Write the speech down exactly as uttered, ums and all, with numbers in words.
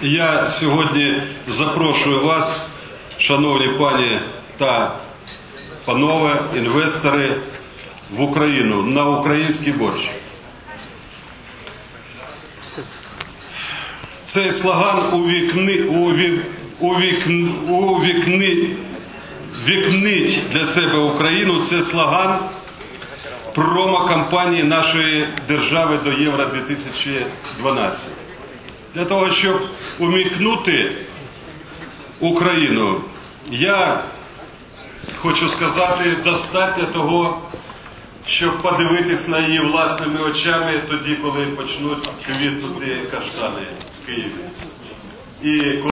Я сьогодні запрошую вас, шановні пані та панове, інвестори, в Україну, на український борщ. Цей слоган увікни, увік, увікни, увікни, вікнить для себе Україну – це слоган промо-кампанії нашої держави до Євро дві тисячі дванадцять. Для того, щоб умікнути Україну, я хочу сказати, достатньо того, щоб подивитись на її власними очами тоді, коли почнуть квітнути каштани в Києві. І